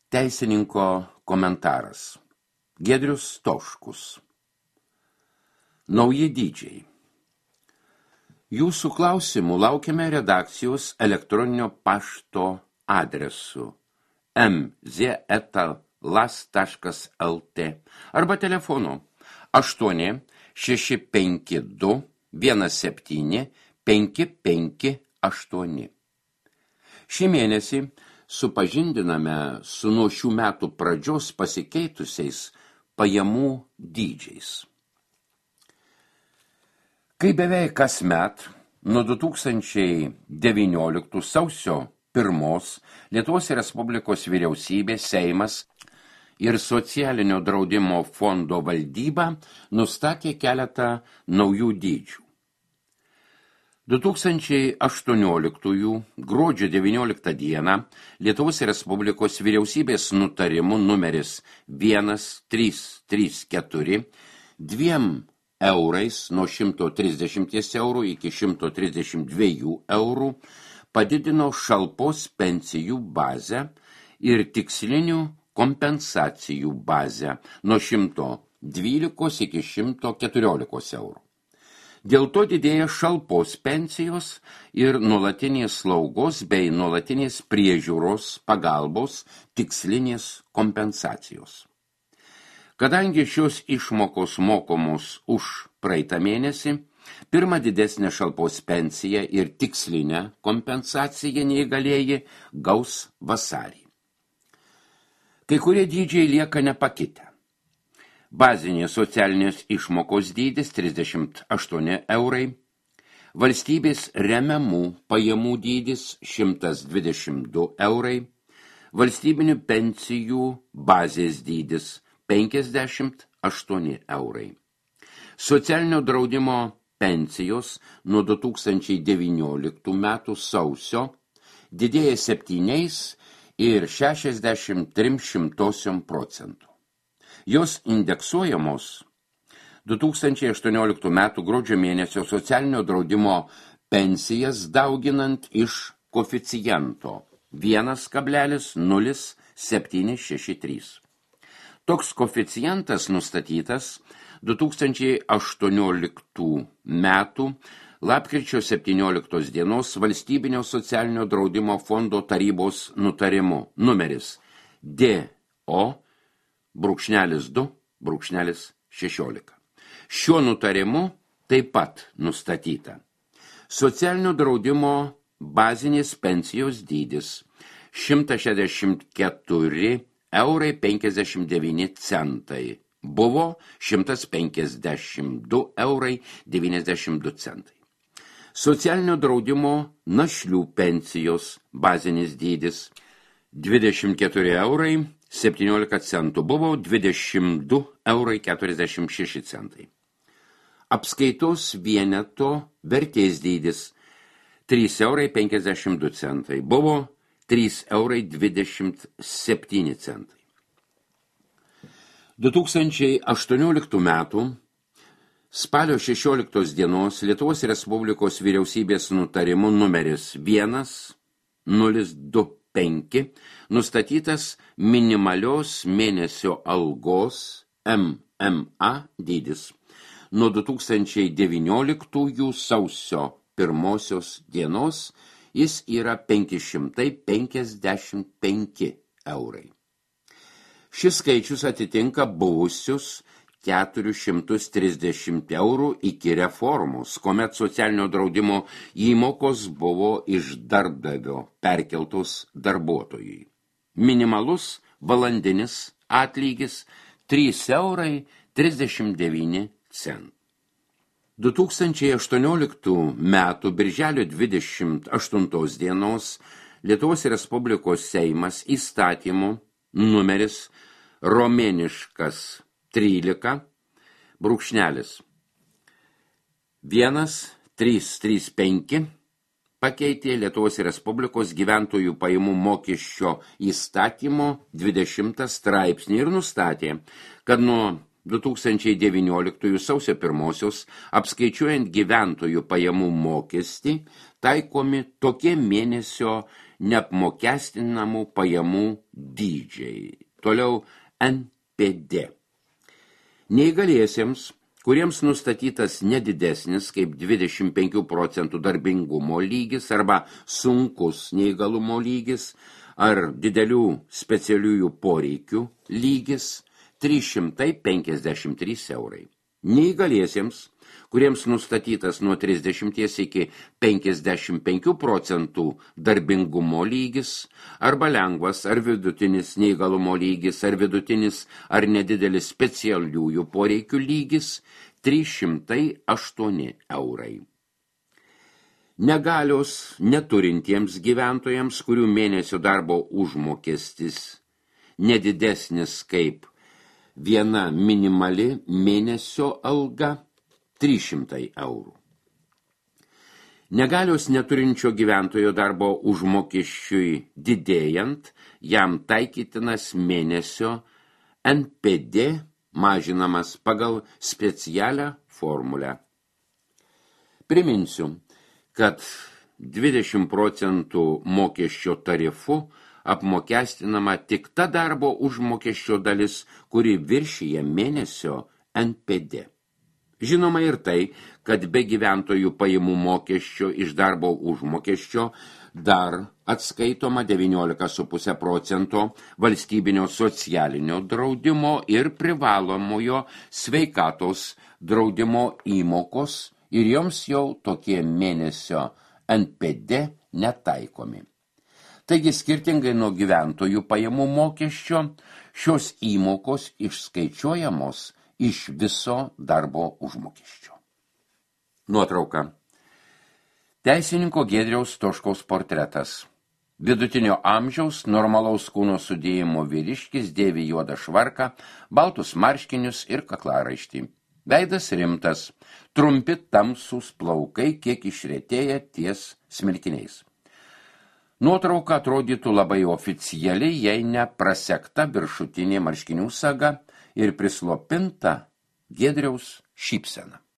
Teisininko komentaras. Giedrius Stoškus. Nauji dydžiai. Jūsų klausimų laukiame redakcijos elektroninio pašto adresu mz@las.lt arba telefonu 8 652 17 558. Šį mėnesį supažindiname su nuo šių metų pradžios pasikeitusiais pajamų dydžiais. Kai beveik kasmet nuo 2019 sausio 1 Lietuvos Respublikos vyriausybė, Seimas ir Socialinio draudimo fondo valdyba nustatė keletą naujų dydžių. 2018 gruodžio 19 dieną Lietuvos Respublikos vyriausybės nutarimu numeris 1334 2 eurais nuo 130 eurų iki 132 eurų padidino šalpos pensijų bazę ir tikslinių kompensacijų bazę nuo 112 iki 114 eurų. Dėl to didėja šalpos pensijos ir nuolatinės slaugos bei nuolatinės priežiūros pagalbos tikslinės kompensacijos. Kadangi šios išmokos mokomos už praeitą mėnesį, pirmą didesnę šalpos pensiją ir tikslinę kompensaciją neįgalieji gaus vasarį. Kai kurie dydžiai lieka nepakitę. Bazinės socialinės išmokos dydis 38 eurai, valstybės remiamų pajamų dydis 122 eurai, valstybinių pensijų bazės dydis 58 eurai. Socialinio draudimo pensijos nuo 2019 metų sausio didėja 7,63%. Jos indeksuojamos 2018 metų gruodžio mėnesio socialinio draudimo pensijas dauginant iš koeficiento 1,0763. Toks koeficientas nustatytas 2018 metų lapkričio 17 dienos Valstybinio socialinio draudimo fondo tarybos nutarimu numeris DO-2-16. Šiuo nutarimu taip pat nustatyta. Socialinio draudimo bazinės pensijos dydis 164 eurai 59 centai. Buvo 152 eurai 92 centai. Socialinio draudimo našlių pensijos bazinis dydis 24 eurai 17 centų. Buvo 22 eurai 46 centai. Apskaitos vieneto vertės dydis 3 eurai 52 centai. Buvo 3 eurai 27 centai. 2018 metų spalio 16 dienos Lietuvos Respublikos vyriausybės nutarimu numeris 1025 nustatytas minimalios mėnesio algos MMA dydis. Nuo 2019 sausio 1 dienos jis yra 555 eurai. Šis skaičius atitinka buvusius 430 eurų iki reformos, kuomet socialinio draudimo įmokos buvo iš darbdavio perkeltos darbuotojui. Minimalus valandinis atlygis 3 eurai 39 centai. 2018 metų birželio 28 dienos Lietuvos Respublikos Seimas įstatymu numeris romėniškas 13 (1335) pakeitė Lietuvos Respublikos gyventojų pajamų mokesčio įstatymo 20 straipsnį ir nustatė, kad nuo 2019 sausio 1 apskaičiuojant gyventojų pajamų mokestį taikomi tokie mėnesio neapmokestinamų pajamų dydžiai. Toliau NPD. Neįgaliesiems, kuriems nustatytas nedidesnis kaip 25 procentų darbingumo lygis arba sunkus neįgalumo lygis ar didelių specialiųjų poreikių lygis 353 eurai. Neįgaliesiems, kuriems nustatytas nuo 30 iki 55 procentų darbingumo lygis arba lengvas ar vidutinis neįgalumo lygis ar vidutinis ar nedidelis specialiųjų poreikių lygis 308 eurai. Negalios neturintiems gyventojams, kurių mėnesio darbo užmokestis nedidesnis kaip viena minimali mėnesio alga 300 eurų. Negalios neturinčio gyventojo darbo užmokesčiui didėjant, jam taikytinas mėnesio NPD mažinamas pagal specialią formulę. Priminsiu, kad 20 procentų mokesčio tarifu apmokestinama tik ta darbo užmokesčio dalis, kuri viršyje mėnesio NPD. Žinoma ir tai, kad be gyventojų pajamų mokesčio iš darbo užmokesčio dar atskaitoma 19,5 procento valstybinio socialinio draudimo ir privalomojo sveikatos draudimo įmokos ir joms jau tokie mėnesio NPD netaikomi. Taigi, skirtingai nuo gyventojų pajamų mokesčio, šios įmokos išskaičiuojamos iš viso darbo užmokesčio. Nuotrauka. Teisininko Giedriaus Stoškaus portretas. Vidutinio amžiaus, normalaus kūno sudėjimo vyriškis dėvi juodą švarką, baltus marškinius ir kaklaraištį. Veidas rimtas, trumpi tamsūs plaukai kiek išretėję ties smilkiniais. Nuotrauka atrodytų labai oficialiai, jei ne prasekta viršutinė marškinių saga ir prislopinta Giedriaus šypsena.